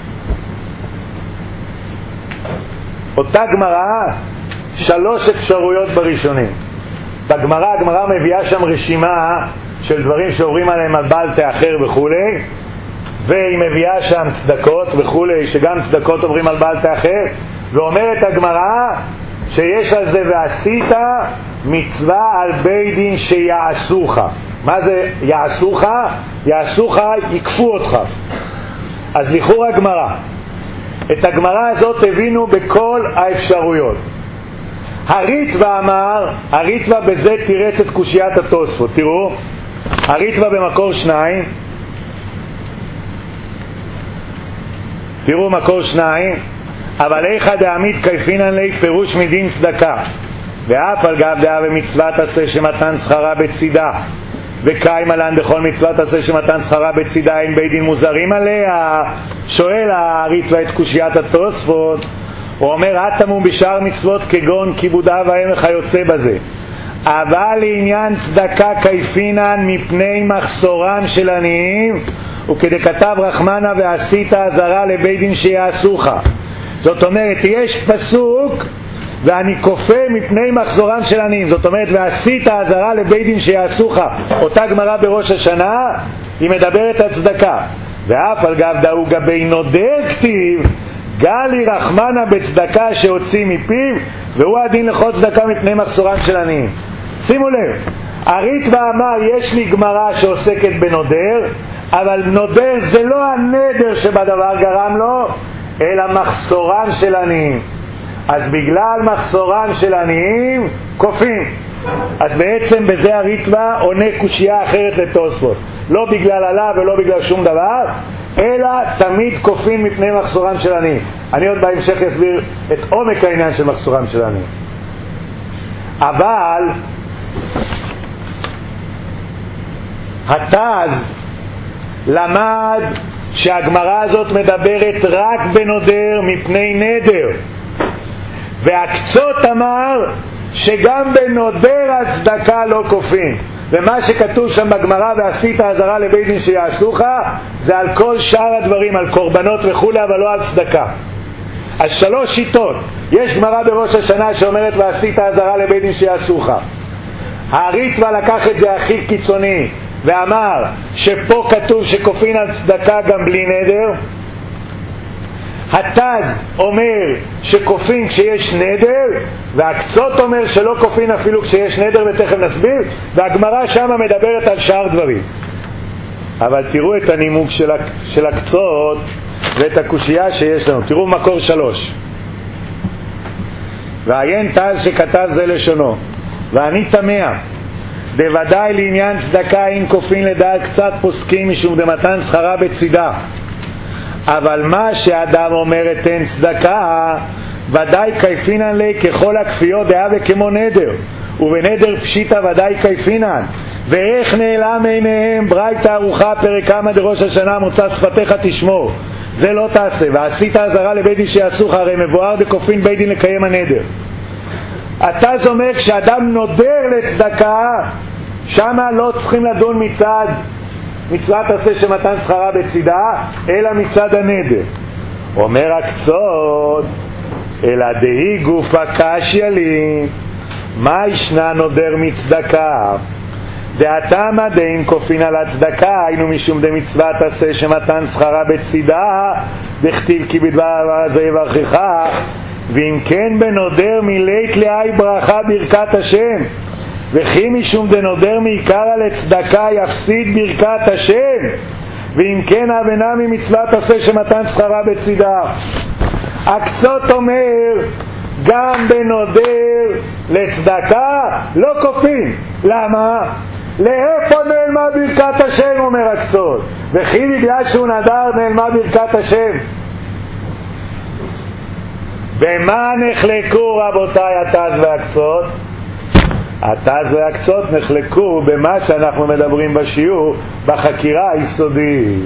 אותה גמרא, 3 אפשרויות בראשונים. בגמרא, הגמרא מביאה שם רשימה של דברים שעוברים עליהם על בעל תאחר וכולי, והיא מביאה שם צדקות וכולי, שגם צדקות עוברים על בעל תאחר, ואומרת הגמרא שיש על זה ועשית מצווה על בית דין שיעשוך. מה זה יעשוך? יעשוך יקפו אותך. אז לכאורה הגמרא, את הגמרא הזאת הבינו בכל האפשרויות. הריטב"א אמר, הריטב"א בזה תירץ את קושיית התוספות. תראו, הריטב"א במקור 2, תראו מקור 2, אבל איכא דעמית כיפינן לי פירוש מדין צדקה, ואף על גב דעה במצוות עשה שמתן שכרה בצידה, וקיים עלן בכל מצוות עשה שמתן שכרה בצידה אין בית דין מוזרים עליה. שואל הריטב"א את קושיית התוספות, הוא אומר התמו בשאר מצוות כגון כיבוד אב ואם וכיוצא בזה, אבל לעניין צדקה כיפינן מפני מחסורן של עניים, וכדי כתב רחמנה ועשית עזרה לבית דין שיעשוך. זאת אומרת, יש פסוק ואני כופה מפני מחזורם של עניים, זאת אומרת ועשית עזרה לבית דין שיעשוך. אותה גמרא בראש השנה היא מדברת על צדקה. ואף על גב דאו גבי נודר כתיב גלי רחמנה בצדקה שהוציא מפיו, והוא הדין לכל צדקה מפני מחסורם של עניים. שימו לב, הריטב"א אמר יש לי גמרא שעוסקת בנודר, אבל נודר זה לא הנדר שבדבר גרם לו, אלא מחסורם של עניים. אז בגלל מחסורם של עניים כופים. אז בעצם בזה הריטב"א עונה קושייה אחרת לתוספות, לא בגלל עלה ולא בגלל שום דבר, אלא תמיד כופים מפני מחסורם של עניים. אני עוד בהמשך אסביר את עומק העניין של מחסורם של עניים. אבל התז למד שהגמרא הזאת מדברת רק בנודר מפני נדר, והקצות אמר שגם בנודר הצדקה לא כופים. ומה שכתוב שם בגמרא ועשית עזרה לבית דין שיעשוך זה על כל שאר הדברים, על קורבנות וכולי, אבל לא על צדקה. אז 3 שיטות. יש גמרא בראש השנה שאומרת ועשית עזרה לבית דין שיעשוך. הריטב"א לקח את זה הכי קיצוני ואמר שפה כתוב שכופין על צדקה גם בלי נדר. התז אומר שכופין כשיש נדר, והקצות אומר שלא כופין אפילו כשיש נדר, ותכף נסביר. והגמרא שמה מדברת על שאר דברים. אבל תראו את הנימוק של הקצות ואת הקושייה שיש לנו. תראו מקור 3. ועיין תז שכתב זה לשונו, ואני תמה בוודאי לעניין צדקה אין כופין לדעת קצת פוסקים משום דמתן שכרה בצידה, אבל מה שאדם אומר אתן צדקה ודאי כיפינן לי ככל הכפיות דעה וכמו נדר, ובנדר פשיטה ודאי כיפינן. ואיך נעלם עיניהם ברייתא ארוחה פרק כמה דראש השנה מוצא שפתיך תשמור, זה לא תעשה. ועשית עזרה לבית דין שיעשוך, הרי מבואר דכופין בית דין לקיים הנדר. התז אומר כשאדם נודר לצדקה, שמה לא צריכים לדון מצד מצוות עשה שמתן שכרה בצידה, אלא מצד הנדר. אומר הקצות, אלא דהי גופה קשיא לי, מה ישנה נודר מצדקה? דעתמה דאין כופין על הצדקה, היינו משום דמצוות עשה שמתן שכרה בצידה, דכתיב כי בדבר הזה יברכך, ואם כן בנודר מלית לאי ברכה ברכת השם, וכי משום דנודר מעיקרא לצדקה יפסיד ברכת השם, ואם כן הבנה ממצוות עשה שמתן שכרה בצידה. הקצות אומר גם בנודר לצדקה לא כופין. למה? לאיפה נעלמה ברכת השם, אומר הקצות, וכי בגלל שהוא נדר נעלמה ברכת השם. ומה נחלקו רבותיי התז והקצות? התז והקצות נחלקו במה שאנחנו מדברים בשיעור, בחקירה היסודית.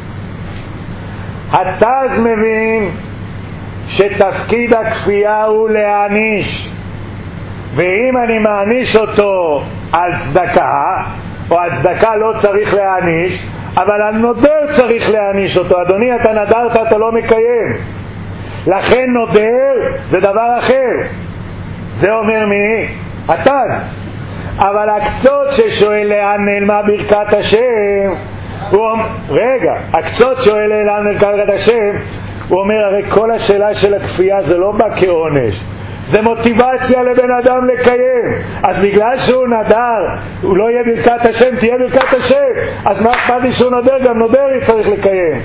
התז מבין שתפקיד הכפייה הוא להעניש, ואם אני מעניש אותו על צדקה, או על צדקה לא צריך להעניש, אבל על נודר צריך להעניש אותו. אדוני, אתה נדרת, אתה לא מקיים, לכן נודר זה דבר אחר. זה אומר מי? התז. אבל הקצות ששואל לאן נעלמה ברכת השם, רגע, הקצות שואל לאן נעלמה ברכת השם, הוא אומר הרי כל השאלה של הכפייה זה לא בא כעונש, זה מוטיבציה לבן אדם לקיים. אז בגלל שהוא נדר הוא לא יהיה ברכת השם, תהיה ברכת השם, אז מה אכפת לי שהוא נדר? גם נודר צריך לקיים.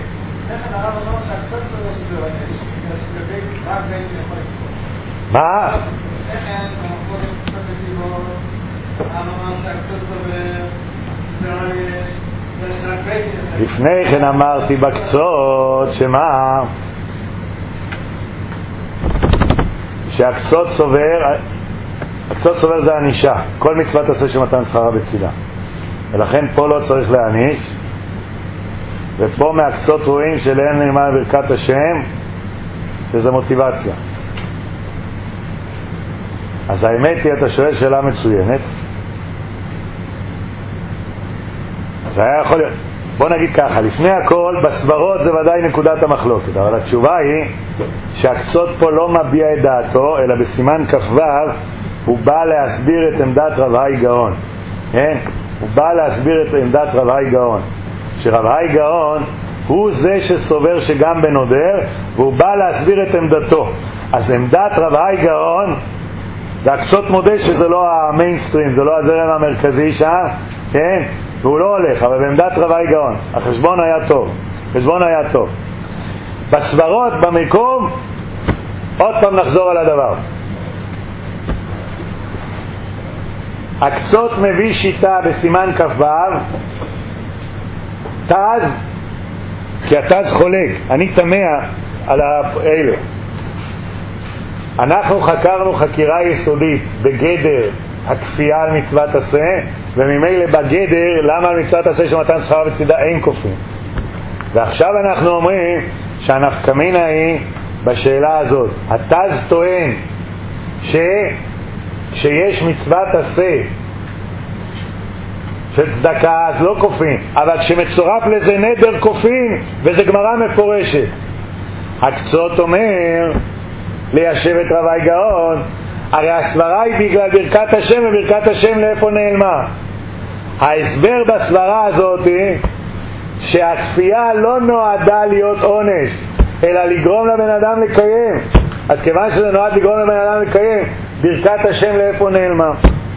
מה? לפני כן אמרתי בקצות שמה? שהקצות סובר, הקצות סובר זה ענישה, כל מצוות עשה שמתן שכרה בצידה, ולכן פה לא צריך להעניש. ופה מהקצות רואים שלאין נעלמה ברכת השם, שזה מוטיבציה. אז האמת היא, אתה שואל שאלה מצוינת. אז היה יכול להיות, בוא נגיד ככה, לפני הכל בסברות זה ודאי נקודת המחלוקת, אבל התשובה היא שהקצות פה לא מביע את דעתו, אלא בסימן כ"ו הוא בא להסביר את עמדת רב האי גאון. הוא בא להסביר את עמדת רב האי גאון, שרב האי גאון הוא זה שסובר שגם בנודר, והוא בא להסביר את עמדתו. אז עמדת רב האי גאון, והקצות מודה שזה לא המיינסטרים, זה לא הזרם המרכזי שם, כן? והוא לא הולך, אבל בעמדת רב האי גאון החשבון היה טוב, חשבון היה טוב. בסברות במקום עוד פעם נחזור על הדבר. הקצות מביא שיטה בסימן כ"ו, תז, כי התז חולק. אני תמה על האלה. אנחנו חקרנו חקירה יסודית בגדר הכפייה על מצוות עשה, וממילא בגדר למה על מצוות עשה שמתן שכרה בצידה אין כופין. ועכשיו אנחנו אומרים שהנפקמינה היא בשאלה הזאת. התז טוען שיש מצוות עשה של צדקה אז לא כופין, אבל כשמצורף לזה נדר כופין, וזה גמרא מפורשת. הקצות אומר ליישב את רב האי גאון, הרי הסברה היא בגלל ברכת השם, וברכת השם לאיפה נעלמה? ההסבר בסברה הזאת היא שהכפייה לא נועדה להיות עונש, אלא לגרום לבן אדם לקיים. אז כיוון שזה נועד לגרום לבן אדם לקיים, ברכת השם לאיפה נעלמה?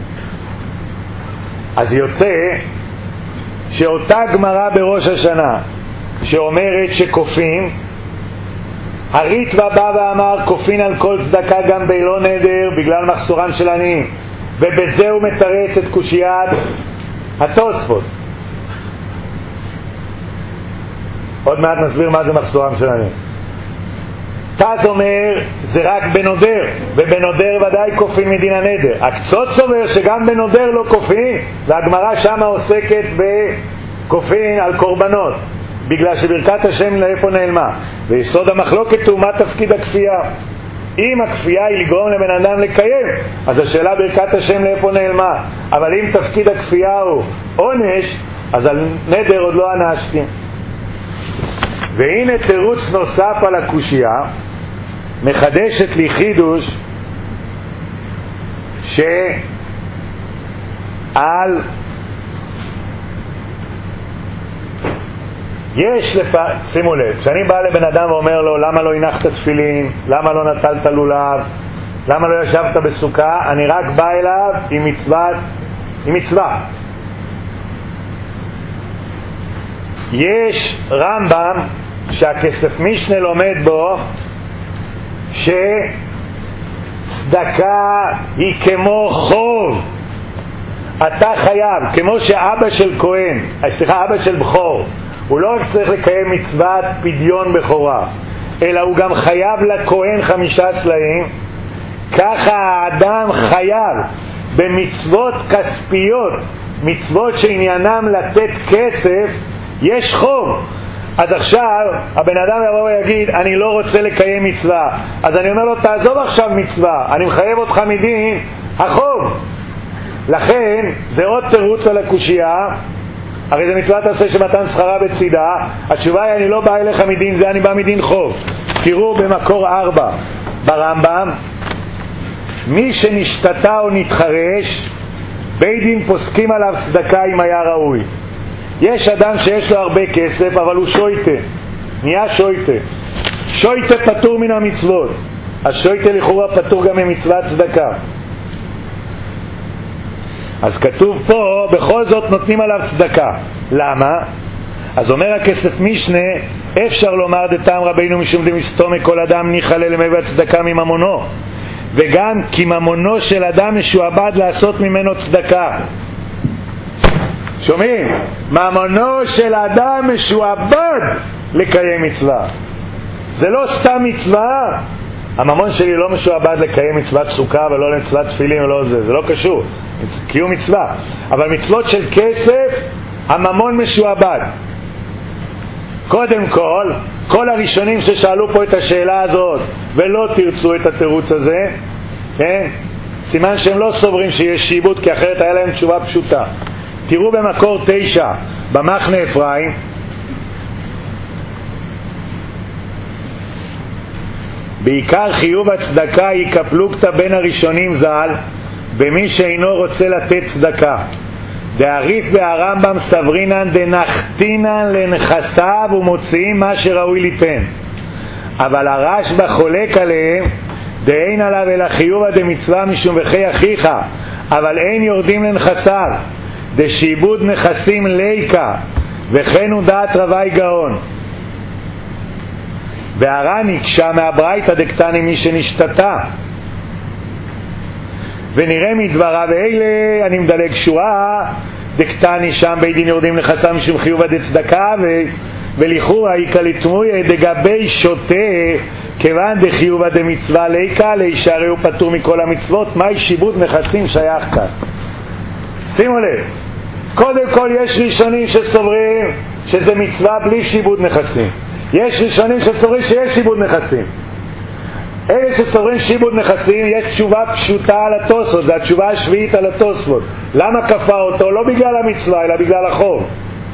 אז יוצא שאותה גמרא בראש השנה שאומרת שכופין, הריטב"א בא ואמר כופין על כל צדקה גם בלא נדר בגלל מחסורם של עניים, ובזה הוא מתרץ את קושיית התוספות. עוד מעט נסביר מה זה מחסורם של עניים. תז אומר זה רק בנודר, ובנודר ודאי כופין מדין הנדר. הקצות סובר שגם בנודר לא כופין, והגמרא שמה עוסקת בכופין על קורבנות, בגלל שברכת השם לאיפה נעלמה. ויסוד המחלוקת הוא מה תפקיד הכפייה. אם הכפייה היא לגרום לבן אדם לקיים, אז השאלה ברכת השם לאיפה נעלמה. אבל אם תפקיד הכפייה הוא עונש, אז על נדר עוד לא ענשתי. והנה תירוץ נוסף על הקושיה, מחדשת לי חידוש שעל שימו לב, כשאני בא לבן אדם ואומר לו למה לא הנחת תפילין, למה לא נטלת לולב, למה לא ישבת בסוכה, אני רק בא אליו עם מצווה. יש רמב"ם שהכסף משנה לומד בו שצדקה היא כמו חוב, אתה חייב, כמו שאבא של כהן, אבא של בכור, הוא לא רק צריך לקיים מצוות פדיון בכורה, אלא הוא גם חייב לכהן 5 סלעים. ככה האדם חייב במצוות כספיות, מצוות שעניינם לתת כסף, יש חוב. אז עכשיו הבן אדם יבוא ויגיד אני לא רוצה לקיים מצווה, אז אני אומר לו תעזוב עכשיו מצווה, אני מחייב אותך מדין החוב. לכן זה עוד תירוץ על הקושיה, הרי זה מצוות עשה שמתן שכרה בצידה. התשובה היא אני לא בא אליך מדין זה, אני בא מדין חוב. תראו במקור 4 ברמב"ם, מי שנשתתה או נתחרש בית דין פוסקים עליו צדקה אם היה ראוי. יש אדם שיש לו הרבה כסף אבל הוא שויטה, נהיה שויטה. שויטה פטור מן המצוות, אז שויטה לכאורה פטור גם ממצוות צדקה. אז כתוב פה בכל זאת נותנים עליו צדקה. למה? אז אומר הכסף משנה, אפשר לומר דתם רבינו משום דמסתום כל אדם ניחלה למביא צדקה מממונו, וגם כי ממונו של אדם משועבד לעשות ממנו צדקה. שומעים? ממונו של אדם משועבד לקיים מצווה. זה לא סתם מצווה. הממון שלי לא משועבד לקיים מצוות סוכה ולא למצוות תפילין ולא זה לא קשור, קיום מצווה. אבל מצוות של כסף הממון משועבד. קודם כל הראשונים ששאלו פה את השאלה הזאת ולא תרצו את התירוץ הזה, כן? סימן שהם לא סוברים שיש שיבוד, כי אחרת היה להם תשובה פשוטה. תראו במקור 9 במחנה אפרים, בעיקר חיוב הצדקה היא כפלוגתא בין הראשונים ז"ל במי שאינו רוצה לתת צדקה. דאריף והרמב"ם סברינן דנחתינן לנכסיו ומוציאים מה שראוי ליתן. אבל הרשב"א חולק עליהם, דאין עליו אלא חיובה דמצווה משום וכי אחיך, אבל אין יורדים לנכסיו, דשיבוד נכסים ליקה, וכן הוא דעת רבי גאון. והר"ן הקשה מהברייתא דקטני מי שנשתתה, ונראה מדבריו אלה, אני מדלג שורה, דקטני שם בית דין יורדים לחסם משום חיובה דצדקה, ולכאורה איקא לתמויה דגבי שוטה, כיוון דחיובה דמצווה ליקה, להישארי הוא פטור מכל המצוות. מהי שיבוד נכסים שייך כאן? שימו לב, קודם כל יש ראשונים שסוברים שזה מצווה בלי שיבוד נכסים, יש ראשונים שסוברים שיש שיבוד נכסים. אלה שסוברים שיבוד נכסים, יש תשובה פשוטה על התוספות, זה התשובה השביעית על התוספות. למה כפה אותו? לא בגלל המצווה אלא בגלל החוב.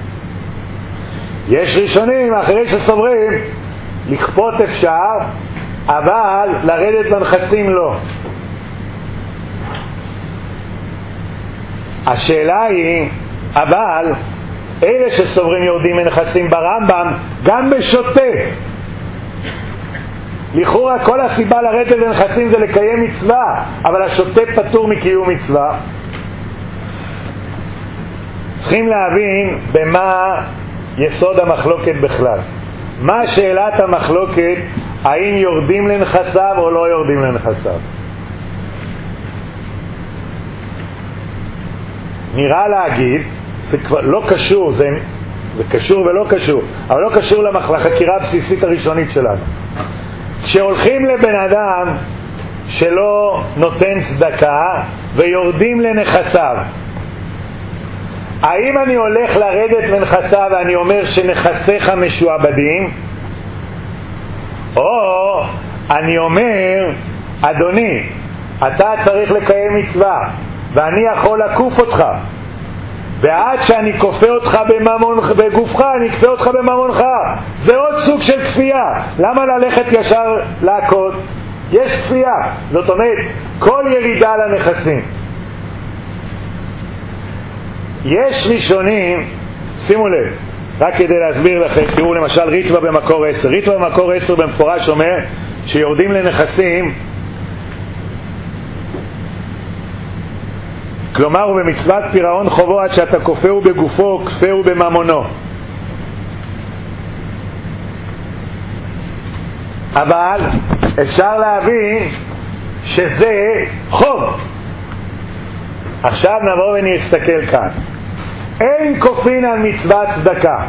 יש ראשונים אחרי שסוברים לכפות אפשר, אבל לרדת לנכסים לא. השאלה היא, אבל אלה שסוברים יורדים מנכסים ברמב"ם גם בשוטה. לכאורה כל הסיבה לרדת לנכסים זה לקיים מצווה, אבל השוטה פטור מקיום מצווה. צריכים להבין במה יסוד המחלוקת בכלל. מה שאלת המחלוקת? האם יורדים לנכסיו או לא יורדים לנכסיו? נראה להגיד, זה כבר לא קשור, זה קשור ולא קשור, אבל לא קשור לחקירה הבסיסית הראשונית שלנו. כשהולכים לבן אדם שלא נותן צדקה ויורדים לנכסיו, האם אני הולך לרדת לנכסיו ואני אומר שנכסיך משועבדים, או אני אומר, אדוני, אתה צריך לקיים מצווה, ואני יכול לקוף אותך, ועד שאני כופה אותך בגופך, אני אכפה אותך בממונך. זה עוד סוג של כפייה. למה ללכת ישר להכות? יש כפייה. זאת אומרת, כל ירידה לנכסים. יש ראשונים, שימו לב, רק כדי להסביר לכם, תראו למשל ריטווה במקור 10. ריטווה במקור 10 במפורש אומר שיורדים לנכסים, כלומר הוא במצוות פירעון חובו עד שאתה כופהו בגופו, כפהו בממונו. אבל אפשר להבין שזה חוב. עכשיו נבוא ונסתכל כאן. אין כופין על מצוות צדקה.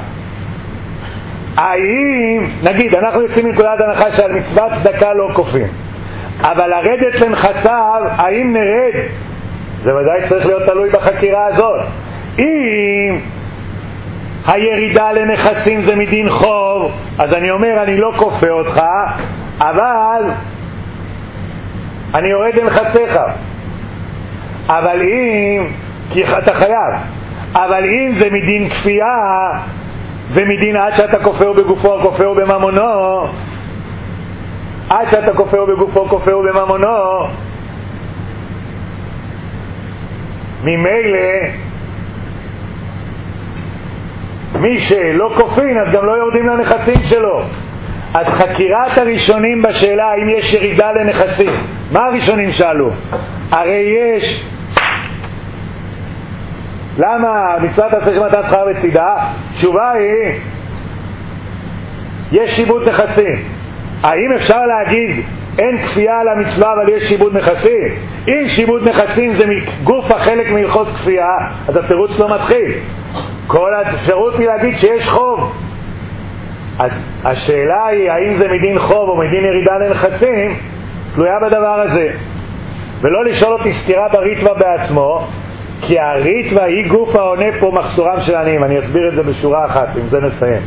האם, נגיד, אנחנו יוצאים מנקודת הנחה שעל מצוות צדקה לא כופין, אבל לרדת לנכסיו, האם נרד? זה ודאי צריך להיות תלוי בחקירה הזאת. אם הירידה לנכסים זה מדין חוב, אז אני אומר, אני לא כופה אותך, אבל אני יורד לנכסיך. אבל אם, כי אתה חייב, אבל אם זה מדין כפייה, ומדין עד שאתה כופהו בגופו, כופהו בממונו, עד שאתה כופהו בגופו, כופהו בממונו, ממילא מי שלא כופין אז גם לא יורדים לנכסים שלו. אז חקירת הראשונים בשאלה האם יש ירידה לנכסים, מה הראשונים שאלו? הרי יש, למה מצוות עשה שמתן שכר בצידה? תשובה היא יש שיבוד נכסים. האם אפשר להגיד אין כפייה על המצווה אבל יש שיבוד נכסים? אם שיבוד נכסים זה גוף החלק מהלכות כפייה, אז התירוץ לא מתחיל. כל האפשרות היא להגיד שיש חוב. אז השאלה היא האם זה מדין חוב או מדין ירידה לנכסים, תלויה בדבר הזה. ולא לשאול אותי סתירה בריטווה בעצמו, כי הריטווה היא גוף העונה פה מחסורם של עניים. אני אסביר את זה בשורה אחת, עם זה נסיים.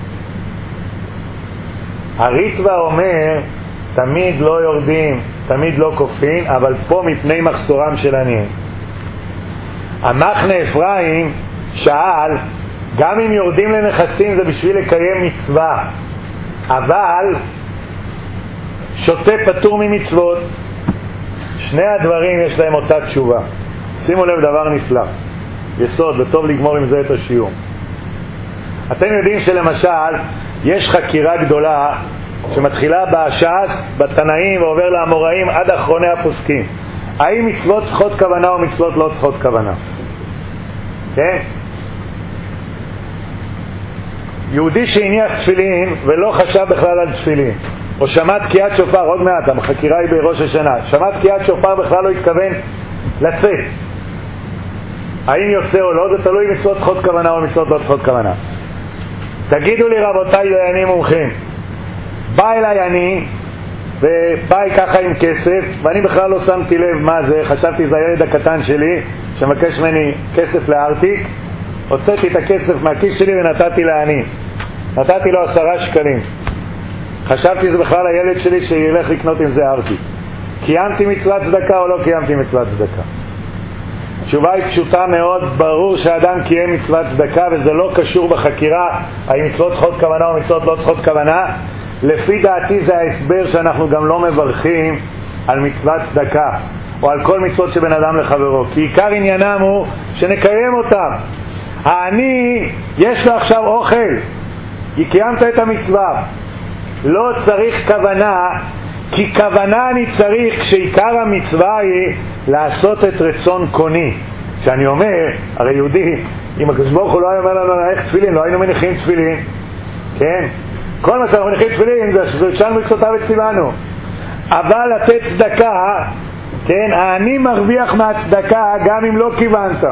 הריטווה אומר תמיד לא יורדים, תמיד לא כופין, אבל פה מפני מחסורם של עניים. המחנה אפרים שאל, גם אם יורדים לנכסים זה בשביל לקיים מצווה, אבל שוטה פטור ממצוות. שני הדברים יש להם אותה תשובה. שימו לב, דבר נפלא, יסוד, וטוב לגמור עם זה את השיעור. אתם יודעים שלמשל יש חקירה גדולה שמתחילה בש"ס, בתנאים, ועובר לאמוראים עד אחרוני הפוסקים. האם מצוות צריכות כוונה או מצוות לא צריכות כוונה? כן? יהודי שהניח תפילין ולא חשב בכלל על תפילין, או שמע תקיעת שופר, עוד מעט, החקירה היא בראש השנה, שמע תקיעת שופר בכלל לא התכוון לצאת. האם יוצא או לא? זה תלוי מצוות צריכות כוונה או מצוות לא צריכות כוונה. תגידו לי רבותיי דיינים מומחים, בא אליי אני ובא ככה עם כסף ואני בכלל לא שמתי לב מה זה, חשבתי זה הילד הקטן שלי שמבקש ממני כסף לארטיק, הוצאתי את הכסף מהכיס שלי ונתתי לעני, נתתי לו 10 שקלים, חשבתי זה בכלל הילד שלי שילך לקנות עם זה ארטיק. קיימתי מצוות צדקה או לא קיימתי מצוות צדקה? התשובה היא פשוטה מאוד, ברור שאדם קיים מצוות צדקה וזה לא קשור בחקירה האם מצוות צריכות כוונה או מצוות לא צריכות כוונה. לפי דעתי זה ההסבר שאנחנו גם לא מברכים על מצוות צדקה או על כל מצוות שבן אדם לחברו, כי עיקר עניינם הוא שנקיים אותם. העני יש לו עכשיו אוכל, קיימת את המצווה, לא צריך כוונה, כי כוונה אני צריך כשעיקר המצווה היא לעשות את רצון קוני. שאני אומר, הרי יהודי, אם הקדוש ברוך הוא לא היה אומר לנו איך תפילין, לא היינו מניחים תפילין, כן? כל מה שאנחנו מניחים תפילין זה שאנו מצוותיו וציוונו. אבל לתת צדקה, כן, אני מרוויח מהצדקה גם אם לא כיוונת.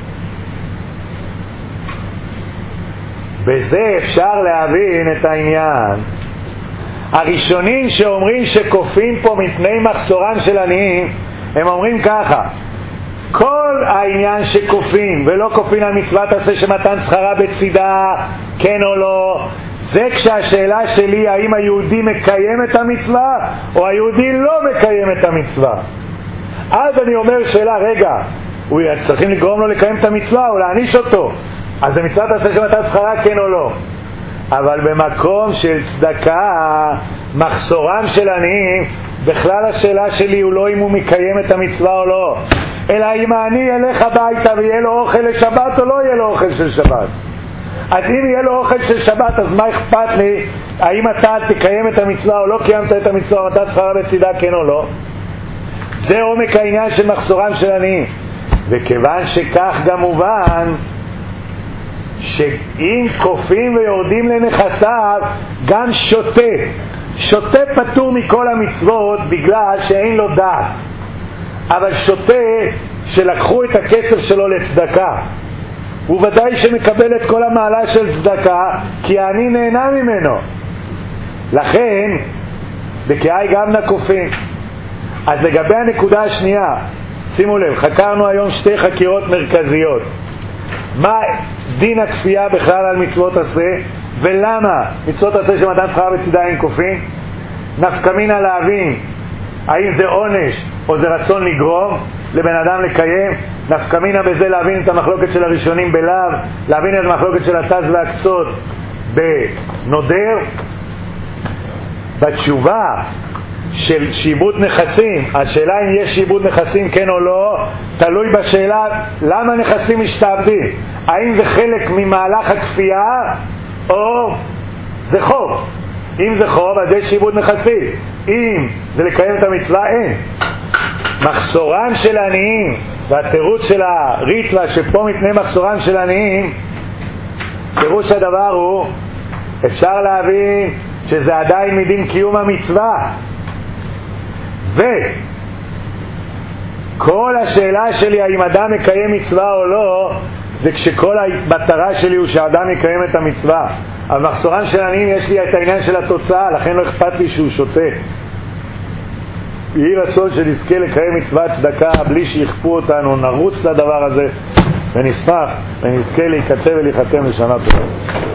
בזה אפשר להבין את העניין. הראשונים שאומרים שכופים פה מפני מחסורם של עניים, הם אומרים ככה, כל העניין שכופים ולא כופים על מצוות עשה שמתן שכרה בצידה, כן או לא, זה כשהשאלה שלי האם היהודי מקיים את המצווה או היהודי לא מקיים את המצווה. אז אני אומר שאלה, רגע, צריכים לגרום לו לקיים את המצווה או להעניש אותו, אז זה מצוות עשה שמתת שכרה, כן או לא? אבל במקום של צדקה, מחסורם של עניים, בכלל השאלה שלי הוא לא אם הוא מקיים את המצווה או לא, אלא אם אני ילך הביתה ויהיה לו אוכל לשבת או לא יהיה לו אוכל של שבת. אז אם יהיה לו אוכל של שבת, אז מה אכפת לי האם אתה תקיים את המצווה או לא קיימת את המצווה, מתת שכרה בצידה, כן או לא? זה עומק העניין של מחסורם של עניים. וכיוון שכך גם מובן שאם כופים ויורדים לנכסיו, גם שוטה פטור מכל המצוות בגלל שאין לו דעת, אבל שוטה שלקחו את הכסף שלו לצדקה הוא ודאי שמקבל את כל המעלה של צדקה, כי אני נהנה ממנו. לכן בקהי גם נקופים. אז לגבי הנקודה השנייה, שימו לב, חקרנו היום שתי חקירות מרכזיות. מה דין הכפייה בכלל על מצוות עשה, ולמה מצוות עשה שמתן שכרה בצידה אין כופים? נפקא מינה להבין האם זה עונש או זה רצון לגרום לבן אדם לקיים. נפקא מינה בזה להבין את המחלוקת של הראשונים בלאו, להבין את המחלוקת של התז והקצות בנודר. בתשובה של שיבוד נכסים, השאלה אם יש שיבוד נכסים כן או לא תלוי בשאלה למה נכסים משתעבדים, האם זה חלק ממהלך הכפייה או זה חוב. אם זה חוב אז יש שיבוד נכסים, אם זה לקיים את המצווה אין. מחסורם של עניים, והתירוץ של הריטווה שפה מפני מחסורם של עניים, פירוש הדבר הוא אפשר להבין שזה עדיין מדין קיום המצווה, וכל השאלה שלי האם אדם מקיים מצווה או לא זה כשכל המטרה שלי הוא שאדם יקיים את המצווה. אבל מחסורם של עניים יש לי את העניין של התוצאה, לכן לא אכפת לי שהוא שותה. יהי רצון שנזכה לקיים מצוות צדקה בלי שיכפו אותנו, נרוץ לדבר הזה ונשמח ונזכה להיכתב ולהיחתם לשנה טובה.